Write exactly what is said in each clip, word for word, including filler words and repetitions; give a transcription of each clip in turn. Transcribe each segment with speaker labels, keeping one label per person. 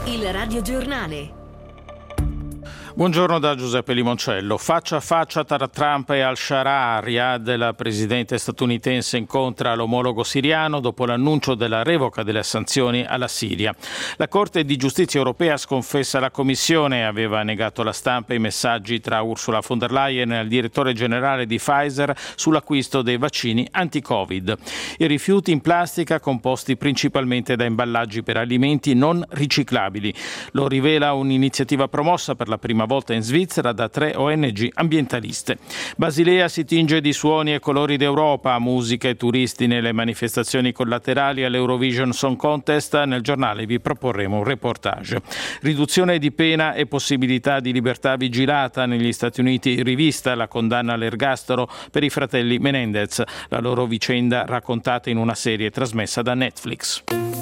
Speaker 1: Il radiogiornale.
Speaker 2: Buongiorno da Giuseppe Limoncello. Faccia a faccia tra Trump e al-Shara. Riyadh, la presidente statunitense, incontra l'omologo siriano dopo l'annuncio della revoca delle sanzioni alla Siria. La Corte di Giustizia europea sconfessa la Commissione, aveva negato alla stampa i messaggi tra Ursula von der Leyen e il direttore generale di Pfizer sull'acquisto dei vaccini anti-Covid. I rifiuti in plastica composti principalmente da imballaggi per alimenti non riciclabili. Lo rivela un'iniziativa promossa per la prima volta in Svizzera da tre O N G ambientaliste. Basilea si tinge di suoni e colori d'Europa, musica e turisti nelle manifestazioni collaterali all'Eurovision Song Contest. Nel giornale vi proporremo un reportage. Riduzione di pena e possibilità di libertà vigilata. Negli Stati Uniti rivista la condanna all'ergastolo per i fratelli Menendez, la loro vicenda raccontata in una serie trasmessa da Netflix.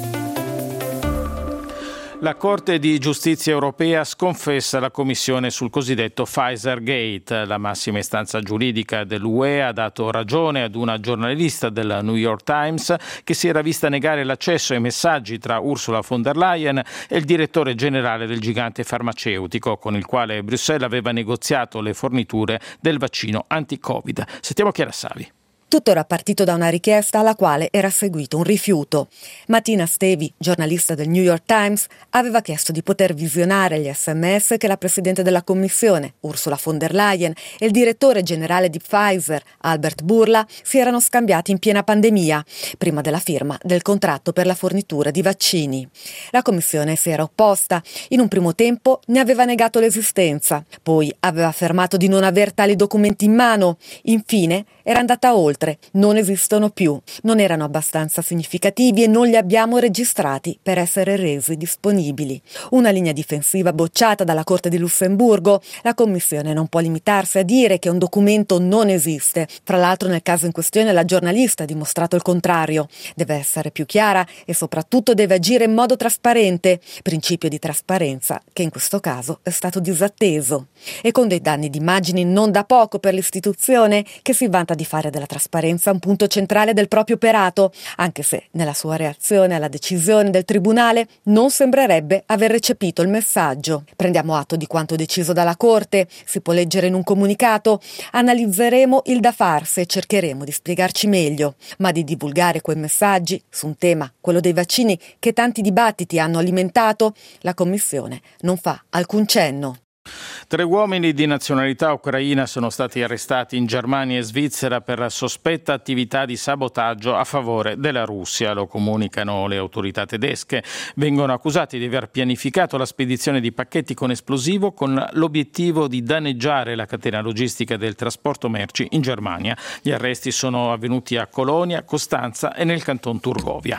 Speaker 2: La Corte di Giustizia europea sconfessa la Commissione sul cosiddetto Pfizer Gate. La massima istanza giuridica dell'U E ha dato ragione ad una giornalista del New York Times che si era vista negare l'accesso ai messaggi tra Ursula von der Leyen e il direttore generale del gigante farmaceutico, con il quale Bruxelles aveva negoziato le forniture del vaccino anti-Covid. Sentiamo Chiara Savi.
Speaker 3: Tutto era partito da una richiesta alla quale era seguito un rifiuto. Martina Stevi, giornalista del New York Times, aveva chiesto di poter visionare gli sms che la presidente della commissione, Ursula von der Leyen, e il direttore generale di Pfizer, Albert Bourla, si erano scambiati in piena pandemia, prima della firma del contratto per la fornitura di vaccini. La commissione si era opposta. In un primo tempo ne aveva negato l'esistenza, poi aveva affermato di non aver tali documenti in mano. Infine era andata oltre. Non esistono più, non erano abbastanza significativi e non li abbiamo registrati per essere resi disponibili. Una linea difensiva bocciata dalla Corte di Lussemburgo. La Commissione non può limitarsi a dire che un documento non esiste. Tra l'altro, nel caso in questione, la giornalista ha dimostrato il contrario. Deve essere più chiara e soprattutto deve agire in modo trasparente, principio di trasparenza che in questo caso è stato disatteso. E con dei danni di immagini non da poco per l'istituzione, che si vanta di fare della trasparenza un punto centrale del proprio operato, anche se nella sua reazione alla decisione del tribunale non sembrerebbe aver recepito il messaggio. Prendiamo atto di quanto deciso dalla Corte, si può leggere in un comunicato. Analizzeremo il da farsi e cercheremo di spiegarci meglio, ma di divulgare quei messaggi su un tema, quello dei vaccini, che tanti dibattiti hanno alimentato, la Commissione non fa alcun cenno.
Speaker 2: Tre uomini di nazionalità ucraina sono stati arrestati in Germania e Svizzera per sospetta attività di sabotaggio a favore della Russia, lo comunicano le autorità tedesche. Vengono accusati di aver pianificato la spedizione di pacchetti con esplosivo con l'obiettivo di danneggiare la catena logistica del trasporto merci in Germania. Gli arresti sono avvenuti a Colonia, Costanza e nel canton Turgovia.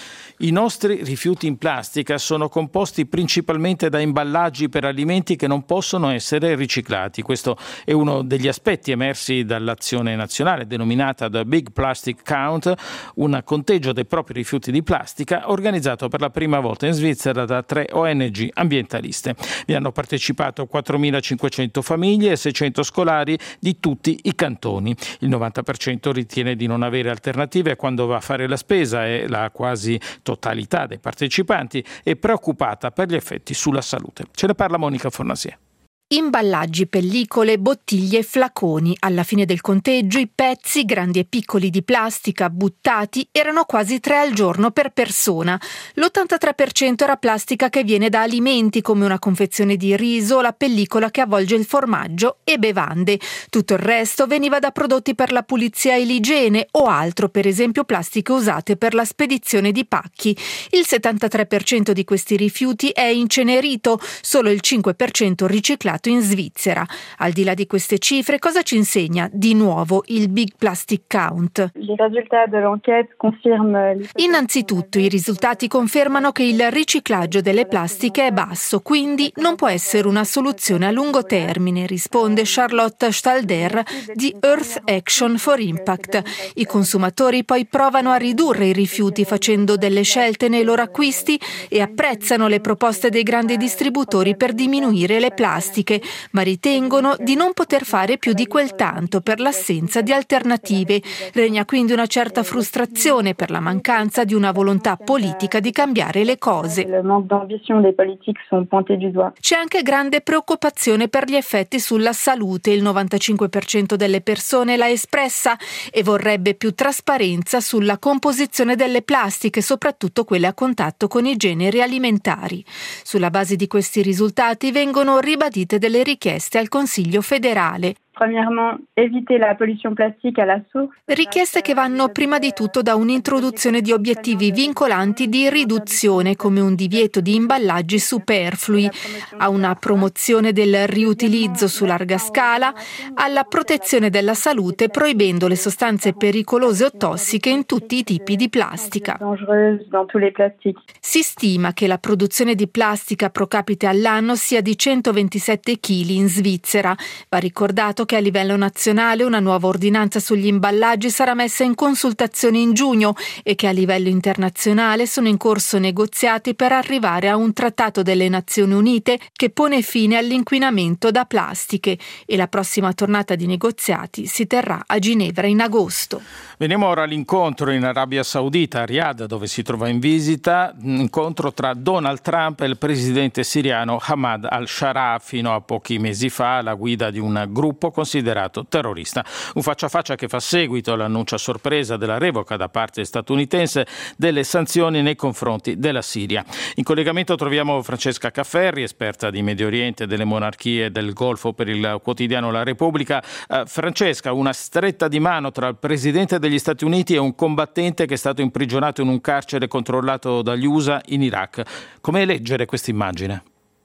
Speaker 2: I nostri rifiuti in plastica sono composti principalmente da imballaggi per alimenti che non possono essere riciclati. Questo è uno degli aspetti emersi dall'azione nazionale denominata The Big Plastic Count, un conteggio dei propri rifiuti di plastica organizzato per la prima volta in Svizzera da tre O N G ambientaliste. Vi hanno partecipato quattromilacinquecento famiglie e seicento scolari di tutti i cantoni. Il novanta per cento ritiene di non avere alternative quando va a fare la spesa e la quasi totalità dei partecipanti è preoccupata per gli effetti sulla salute. Ce ne parla Monica Fornasia.
Speaker 4: Imballaggi, pellicole, bottiglie e flaconi. Alla fine del conteggio i pezzi, grandi e piccoli, di plastica buttati erano quasi tre al giorno per persona. L'ottantatré per cento era plastica che viene da alimenti come una confezione di riso o la pellicola che avvolge il formaggio e bevande. Tutto il resto veniva da prodotti per la pulizia e l'igiene o altro, per esempio plastiche usate per la spedizione di pacchi. Il settantatré per cento di questi rifiuti è incenerito, solo il cinque per cento riciclato in Svizzera. Al di là di queste cifre, cosa ci insegna di nuovo il Big Plastic Count? Innanzitutto, i risultati confermano che il riciclaggio delle plastiche è basso, quindi non può essere una soluzione a lungo termine, risponde Charlotte Stalder di Earth Action for Impact. I consumatori poi provano a ridurre i rifiuti facendo delle scelte nei loro acquisti e apprezzano le proposte dei grandi distributori per diminuire le plastiche. politiche, ma ritengono di non poter fare più di quel tanto per l'assenza di alternative. Regna quindi una certa frustrazione per la mancanza di una volontà politica di cambiare le cose. C'è anche grande preoccupazione per gli effetti sulla salute. Il novantacinque per cento delle persone l'ha espressa e vorrebbe più trasparenza sulla composizione delle plastiche, soprattutto quelle a contatto con i generi alimentari. Sulla base di questi risultati vengono ribadite delle richieste al Consiglio federale.
Speaker 1: Premièrement, éviter la pollution plastique à la source.
Speaker 4: Richieste che vanno prima di tutto da un'introduzione di obiettivi vincolanti di riduzione, come un divieto di imballaggi superflui, a una promozione del riutilizzo su larga scala, alla protezione della salute proibendo le sostanze pericolose o tossiche in tutti i tipi di plastica. Si stima che la produzione di plastica pro capite all'anno sia di centoventisette chili in Svizzera. Va ricordato che a livello nazionale una nuova ordinanza sugli imballaggi sarà messa in consultazione in giugno e che a livello internazionale sono in corso negoziati per arrivare a un trattato delle Nazioni Unite che pone fine all'inquinamento da plastiche, e la prossima tornata di negoziati si terrà a Ginevra in agosto.
Speaker 2: Veniamo ora all'incontro in Arabia Saudita, a Riyadh, dove si trova in visita, un incontro tra Donald Trump e il presidente siriano Ahmad al-Sharaa, fino a pochi mesi fa alla guida di un gruppo considerato terrorista. Un faccia a faccia che fa seguito all'annuncio a sorpresa della revoca da parte statunitense delle sanzioni nei confronti della Siria. In collegamento troviamo Francesca Cafferri, esperta di Medio Oriente e delle monarchie del Golfo per il quotidiano La Repubblica. Uh, Francesca, una stretta di mano tra il presidente degli Stati Uniti e un combattente che è stato imprigionato in un carcere controllato dagli U S A in Iraq. Come leggere questa immagine?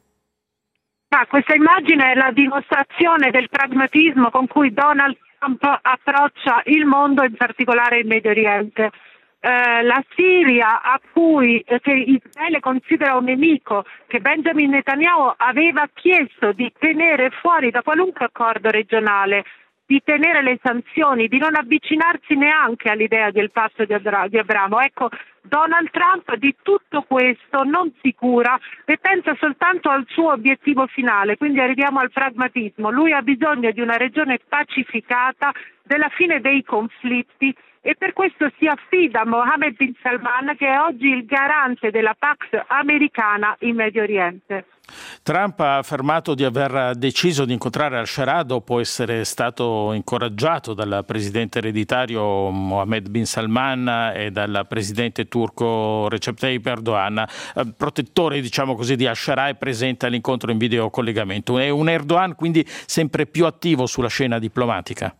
Speaker 5: Ah, questa immagine è la dimostrazione del pragmatismo con cui Donald Trump approccia il mondo, in particolare il Medio Oriente. Eh, la Siria, a cui eh, che Israele considera un nemico, che Benjamin Netanyahu aveva chiesto di tenere fuori da qualunque accordo regionale, di tenere le sanzioni, di non avvicinarsi neanche all'idea del patto di, Abra- di Abramo. Ecco, Donald Trump di tutto questo non si cura e pensa soltanto al suo obiettivo finale, quindi arriviamo al pragmatismo. Lui ha bisogno di una regione pacificata, della fine dei conflitti, e per questo si affida a Mohammed bin Salman, che è oggi il garante della Pax americana in Medio Oriente.
Speaker 2: Trump ha affermato di aver deciso di incontrare al-Sharaa dopo essere stato incoraggiato dal presidente ereditario Mohammed bin Salman e dal presidente turco Recep Tayyip Erdogan. Protettore, diciamo così, di al-Sharaa, è presente all'incontro in videocollegamento. È un Erdogan quindi sempre più attivo sulla scena diplomatica?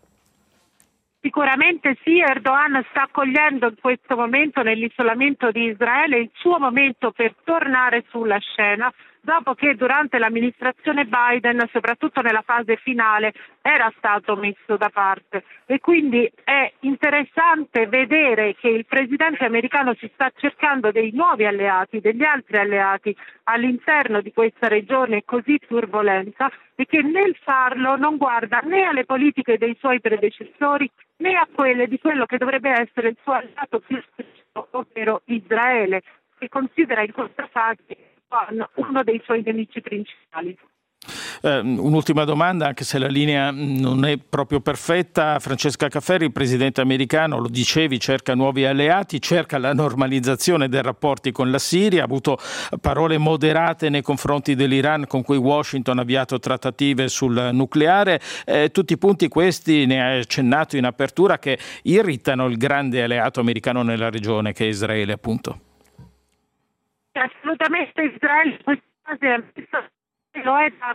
Speaker 5: Sicuramente sì, Erdogan sta cogliendo in questo momento, nell'isolamento di Israele, il suo momento per tornare sulla scena, dopo che durante l'amministrazione Biden, soprattutto nella fase finale, era stato messo da parte. E quindi è interessante vedere che il presidente americano si sta cercando dei nuovi alleati, degli altri alleati all'interno di questa regione così turbolenta, e che nel farlo non guarda né alle politiche dei suoi predecessori né a quelle di quello che dovrebbe essere il suo alleato più stretto, ovvero Israele, che considera in questa fase uno dei suoi nemici principali.
Speaker 2: Uh, un'ultima domanda, anche se la linea non è proprio perfetta. Francesca Cafferri, il presidente americano, lo dicevi, cerca nuovi alleati, cerca la normalizzazione dei rapporti con la Siria, ha avuto parole moderate nei confronti dell'Iran, con cui Washington ha avviato trattative sul nucleare. Eh, tutti i punti questi, ne hai accennato in apertura, che irritano il grande alleato americano nella regione, che è Israele, appunto.
Speaker 5: Assolutamente Israele in questa fase lo è da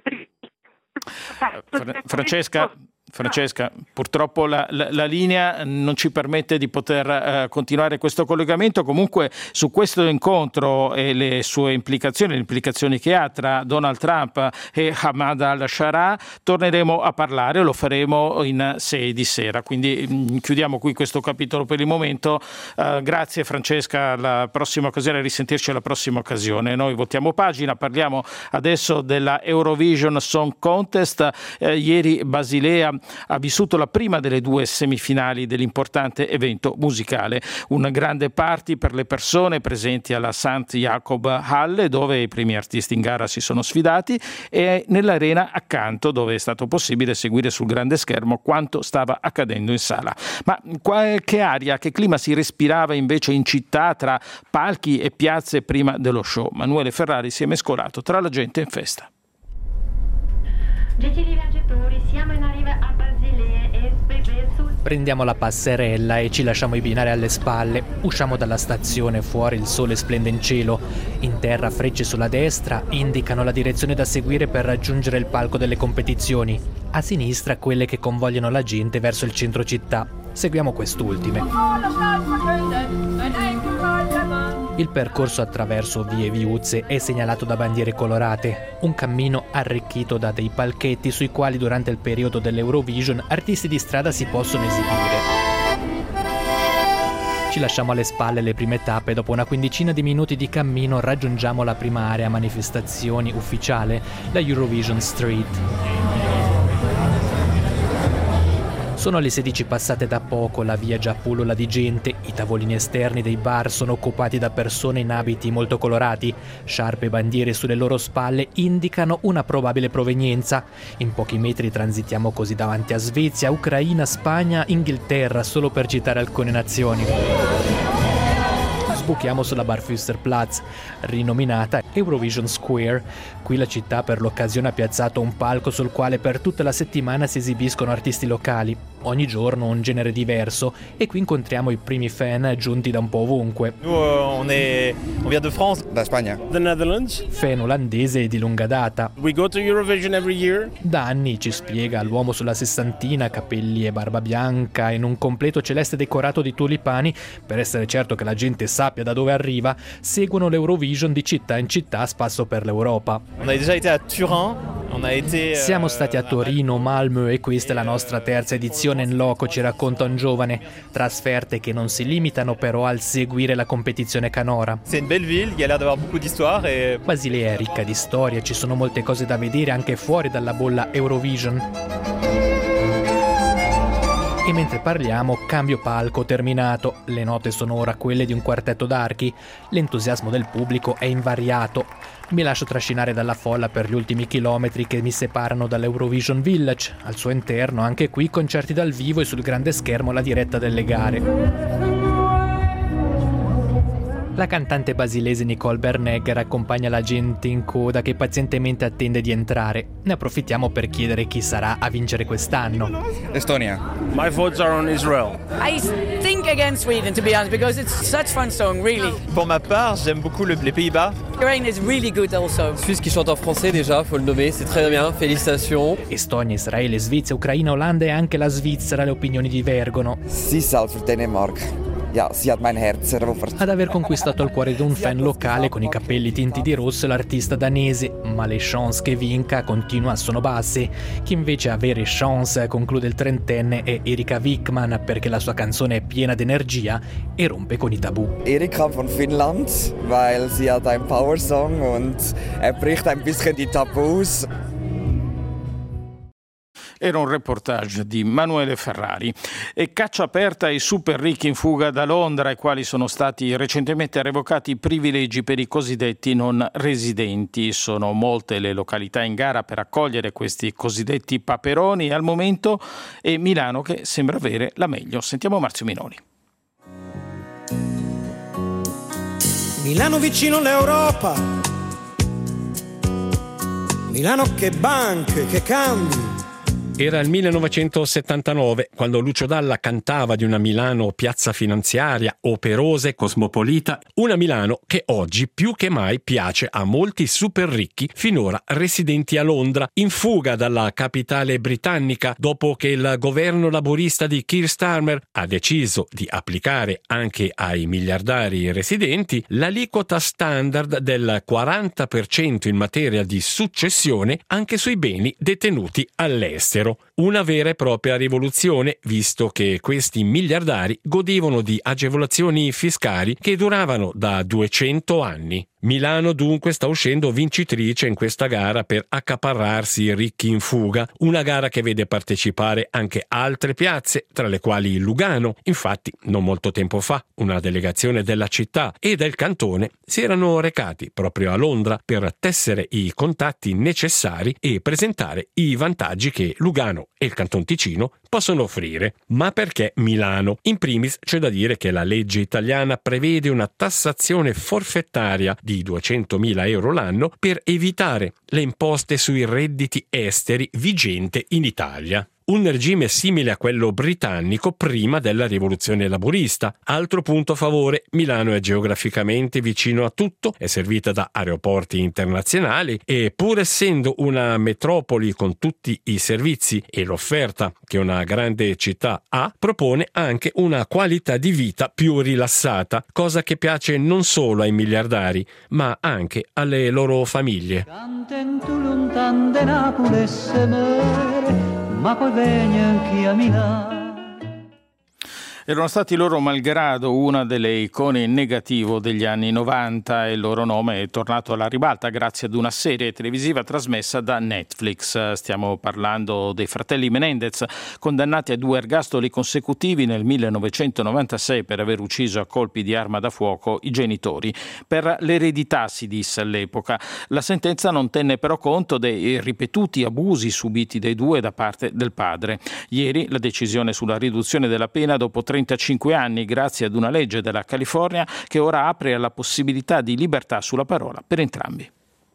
Speaker 2: Francesca, Francesca, purtroppo la, la, la linea non ci permette di poter uh, continuare questo collegamento. Comunque su questo incontro e le sue implicazioni, le implicazioni che ha tra Donald Trump e Ahmad al-Sharaa, torneremo a parlare, lo faremo in sei di sera. Quindi mh, chiudiamo qui questo capitolo per il momento. Uh, grazie Francesca, alla prossima occasione, a risentirci alla prossima occasione. Noi voltiamo pagina, parliamo adesso della Eurovision Song Contest. Uh, ieri Basilea ha vissuto la prima delle due semifinali dell'importante evento musicale. Un grande party per le persone presenti alla Sankt Jakob Halle, dove i primi artisti in gara si sono sfidati, e nell'arena accanto, dove è stato possibile seguire sul grande schermo quanto stava accadendo in sala. Ma che aria, che clima si respirava invece in città, tra palchi e piazze prima dello show? Manuele Ferrari si è mescolato tra la gente in festa.
Speaker 6: Gentili viaggiatori, siamo in arriva a Basilea e sul...
Speaker 7: Prendiamo la passerella e ci lasciamo i binari alle spalle. Usciamo dalla stazione, fuori il sole splende in cielo. In terra frecce sulla destra indicano la direzione da seguire per raggiungere il palco delle competizioni. A sinistra quelle che convogliano la gente verso il centro città. Seguiamo quest'ultime. Il percorso attraverso vie e viuzze è segnalato da bandiere colorate, un cammino arricchito da dei palchetti sui quali durante il periodo dell'Eurovision artisti di strada si possono esibire. Ci lasciamo alle spalle le prime tappe e dopo una quindicina di minuti di cammino raggiungiamo la prima area manifestazioni ufficiale, la Eurovision Street. Sono le sedici passate da poco, la via già pullula di gente, i tavolini esterni dei bar sono occupati da persone in abiti molto colorati, sciarpe e bandiere sulle loro spalle indicano una probabile provenienza. In pochi metri transitiamo così davanti a Svezia, Ucraina, Spagna, Inghilterra, solo per citare alcune nazioni. Sbuchiamo sulla Barfüsserplatz, rinominata Eurovision Square. Qui la città per l'occasione ha piazzato un palco sul quale per tutta la settimana si esibiscono artisti locali. Ogni giorno un genere diverso, e qui incontriamo i primi fan giunti da un po' ovunque.
Speaker 8: Nous, on est, on vient de France,
Speaker 9: da Spagna,
Speaker 8: the Netherlands.
Speaker 7: Fan olandese di lunga data.
Speaker 8: We go to Eurovision every year.
Speaker 7: Da anni, ci spiega l'uomo sulla sessantina, capelli e barba bianca, in un completo celeste decorato di tulipani, per essere certo che la gente sappia da dove arriva, seguono l'Eurovision di città in città a spasso per l'Europa.
Speaker 8: On a déjà été à Turin, on a été,
Speaker 7: Siamo stati a Torino, Malmö e questa è la nostra terza edizione in loco, ci racconta un giovane. Trasferte che non si limitano però al seguire la competizione canora.
Speaker 8: C'est une belle ville, il y a l'air d'avoir beaucoup d'histoire et...
Speaker 7: Basilea è ricca di storia, ci sono molte cose da vedere anche fuori dalla bolla Eurovision. E mentre parliamo, cambio palco terminato. Le note sono ora quelle di un quartetto d'archi. L'entusiasmo del pubblico è invariato. Mi lascio trascinare dalla folla per gli ultimi chilometri che mi separano dall'Eurovision Village. Al suo interno, anche qui, concerti dal vivo e sul grande schermo la diretta delle gare. La cantante basilese Nicole Bernegger accompagna la gente in coda che pazientemente attende di entrare. Ne approfittiamo per chiedere chi sarà a vincere quest'anno.
Speaker 9: Estonia.
Speaker 8: My votes are on Israel.
Speaker 10: I think against Sweden, to be honest, because it's such fun song, really.
Speaker 8: Pour ma part, j'aime beaucoup le, les Pays-Bas.
Speaker 10: Ukraine is really good also.
Speaker 11: Suisse qui chante en français déjà, faut le nommer, c'est très bien, félicitations.
Speaker 7: Estonia, Israele, Svezia, Ucraina, Olanda e anche la Svizzera le opinioni divergono.
Speaker 9: Sie zahlt für Dänemark. Ja, sie hat mein Herz erobert.
Speaker 7: Ad aver conquistato il cuore di un fan locale con i capelli tinti di rosso è l'artista danese, ma le chance che vinca continua sono basse. Chi invece ha vere chance, conclude il trentenne, è Erika Wickman, perché la sua canzone è piena d'energia e rompe con i tabù.
Speaker 9: Erika von Finnland, weil sie hat ein Power Song und er bricht ein bisschen die Tabus.
Speaker 2: Era un reportage di Manuele Ferrari. E caccia aperta ai super ricchi in fuga da Londra, ai quali sono stati recentemente revocati i privilegi per i cosiddetti non residenti. Sono molte le località in gara per accogliere questi cosiddetti paperoni e al momento è Milano che sembra avere la meglio. Sentiamo Marzio Minoni.
Speaker 12: Milano vicino all'Europa, Milano che banche, che cambi.
Speaker 13: Era il millenovecentosettantanove quando Lucio Dalla cantava di una Milano piazza finanziaria, operosa e cosmopolita, una Milano che oggi più che mai piace a molti super ricchi finora residenti a Londra, in fuga dalla capitale britannica dopo che il governo laburista di Keir Starmer ha deciso di applicare anche ai miliardari residenti l'aliquota standard del quaranta per cento in materia di successione anche sui beni detenuti all'estero. Una vera e propria rivoluzione, visto che questi miliardari godevano di agevolazioni fiscali che duravano da duecento anni. Milano dunque sta uscendo vincitrice in questa gara per accaparrarsi i ricchi in fuga, una gara che vede partecipare anche altre piazze, tra le quali Lugano. Infatti, non molto tempo fa, una delegazione della città e del cantone si erano recati proprio a Londra per tessere i contatti necessari e presentare i vantaggi che Lugano e il Canton Ticino possono offrire. Ma perché Milano? In primis c'è da dire che la legge italiana prevede una tassazione forfettaria di duecentomila euro l'anno per evitare le imposte sui redditi esteri vigente in Italia. Un regime simile a quello britannico prima della rivoluzione laburista. Altro punto a favore: Milano è geograficamente vicino a tutto, è servita da aeroporti internazionali e, pur essendo una metropoli con tutti i servizi e l'offerta che una grande città ha, propone anche una qualità di vita più rilassata, cosa che piace non solo ai miliardari, ma anche alle loro famiglie.
Speaker 14: Ma poi vegni anche a Milano.
Speaker 2: Erano stati loro malgrado una delle icone in negativo degli anni novanta e il loro nome è tornato alla ribalta grazie ad una serie televisiva trasmessa da Netflix. Stiamo parlando dei fratelli Menendez, condannati a due ergastoli consecutivi nel millenovecentonovantasei per aver ucciso a colpi di arma da fuoco i genitori. Per l'eredità, si disse all'epoca. La sentenza non tenne però conto dei ripetuti abusi subiti dai due da parte del padre. Ieri la decisione sulla riduzione della pena dopo trentacinque anni, grazie ad una legge della California che ora apre alla possibilità di libertà sulla parola per entrambi.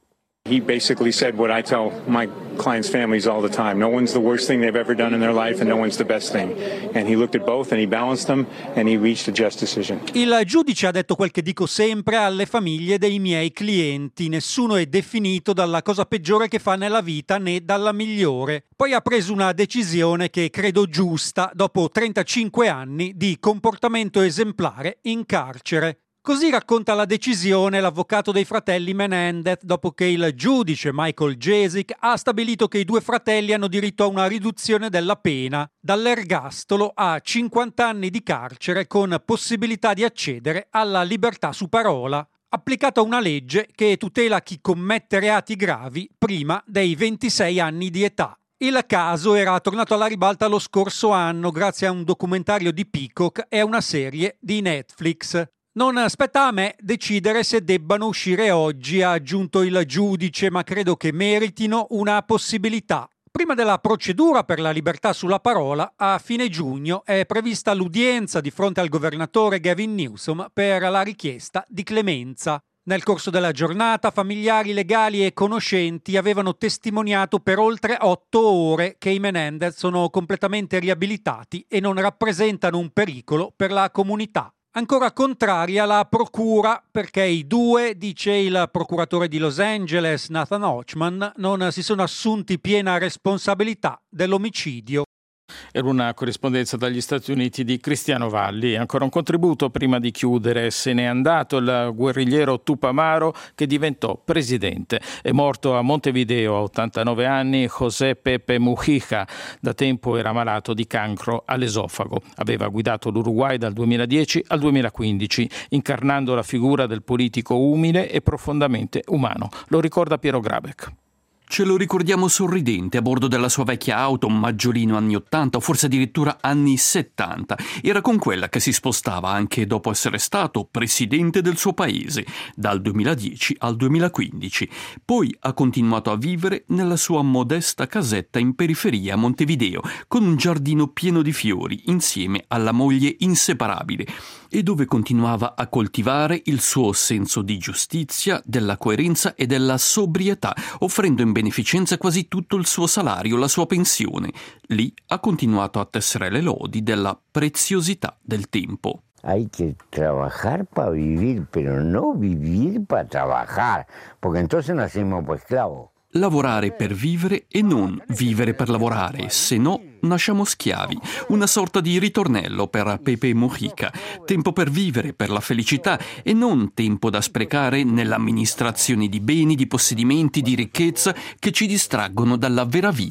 Speaker 15: He basically said what I tell my clients' families all the time. No one's the worst thing they've ever done in their life and no one's the best thing. And he looked at both and he balanced them and he reached a just decision.
Speaker 16: Il giudice ha detto quel che dico sempre alle famiglie dei miei clienti. Nessuno è definito dalla cosa peggiore che fa nella vita né dalla migliore. Poi ha preso una decisione che credo giusta dopo trentacinque anni di comportamento esemplare in carcere. Così racconta la decisione l'avvocato dei fratelli Menendez dopo che il giudice Michael Jasek ha stabilito che i due fratelli hanno diritto a una riduzione della pena, dall'ergastolo a cinquanta anni di carcere con possibilità di accedere alla libertà su parola, applicata una legge che tutela chi commette reati gravi prima dei ventisei anni di età. Il caso era tornato alla ribalta lo scorso anno grazie a un documentario di Peacock e a una serie di Netflix. Non spetta a me decidere se debbano uscire oggi, ha aggiunto il giudice, ma credo che meritino una possibilità. Prima della procedura per la libertà sulla parola, a fine giugno è prevista l'udienza di fronte al governatore Gavin Newsom per la richiesta di clemenza. Nel corso della giornata, familiari, legali e conoscenti avevano testimoniato per oltre otto ore che i Menendez sono completamente riabilitati e non rappresentano un pericolo per la comunità. Ancora contraria la procura perché i due, dice il procuratore di Los Angeles Nathan Hochman, non si sono assunti piena responsabilità dell'omicidio.
Speaker 2: Era una corrispondenza dagli Stati Uniti di Cristiano Valli. Ancora un contributo prima di chiudere. Se n'è andato il guerrigliero Tupamaro che diventò presidente. È morto a Montevideo a ottantanove anni José Pepe Mujica. Da tempo era malato di cancro all'esofago. Aveva guidato l'Uruguay dal duemiladieci al duemilaquindici, incarnando la figura del politico umile e profondamente umano. Lo ricorda Piero Grabeck.
Speaker 17: Ce lo ricordiamo sorridente a bordo della sua vecchia auto, un maggiolino anni ottanta o forse addirittura anni settanta. Era con quella che si spostava anche dopo essere stato presidente del suo paese, dal duemiladieci al duemilaquindici. Poi ha continuato a vivere nella sua modesta casetta in periferia a Montevideo, con un giardino pieno di fiori, insieme alla moglie inseparabile, e dove continuava a coltivare il suo senso di giustizia, della coerenza e della sobrietà, offrendo in beneficenza quasi tutto il suo salario, la sua pensione. Lì ha continuato a tessere le lodi della preziosità del tempo.
Speaker 18: Hay que trabajar para vivir, pero no vivir para trabajar, porque entonces nacemos pues esclavos.
Speaker 17: Lavorare per vivere e non vivere per lavorare, se no nasciamo schiavi. Una sorta di ritornello per Pepe Mujica. Tempo per vivere, per la felicità e non tempo da sprecare nell'amministrazione di beni, di possedimenti, di ricchezza che ci distraggono dalla vera vita.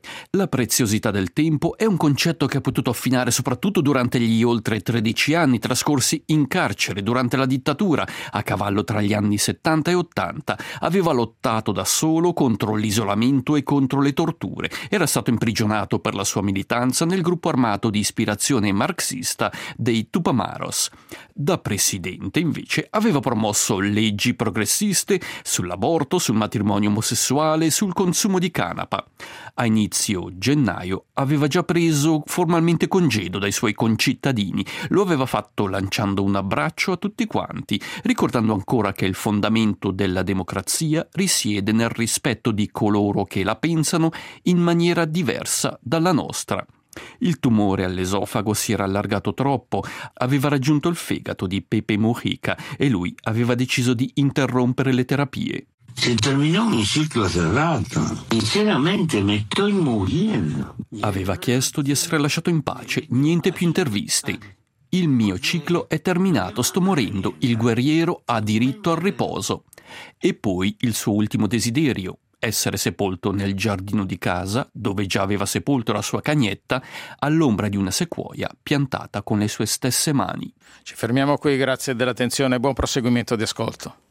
Speaker 17: La preziosità del tempo è un concetto che ha potuto affinare soprattutto durante gli oltre tredici anni trascorsi in carcere durante la dittatura, a cavallo tra gli anni settanta e ottanta. Aveva lottato da solo contro l'isolamento e contro le torture. Era stato imprigionato per la sua militanza nel gruppo armato di ispirazione marxista dei Tupamaros. Da presidente, invece, aveva promosso leggi progressiste sull'aborto, sul matrimonio omosessuale, sul consumo di canapa. A inizio gennaio aveva già preso formalmente congedo dai suoi concittadini. Lo aveva fatto lanciando un abbraccio a tutti quanti, ricordando ancora che il fondamento della democrazia risiede nel rispetto di coloro che la pensano in maniera diversa dalla nostra. Il tumore all'esofago si era allargato troppo, aveva raggiunto il fegato di Pepe Mujica e lui aveva deciso di interrompere le terapie.
Speaker 18: Se terminò un ciclo cerrato. Sinceramente mi sto morendo.
Speaker 17: Aveva chiesto di essere lasciato in pace, niente più interviste. Il mio ciclo è terminato, sto morendo, il guerriero ha diritto al riposo. E poi il suo ultimo desiderio, essere sepolto nel giardino di casa, dove già aveva sepolto la sua cagnetta, all'ombra di una sequoia piantata con le sue stesse mani.
Speaker 2: Ci fermiamo qui, grazie dell'attenzione e buon proseguimento di ascolto.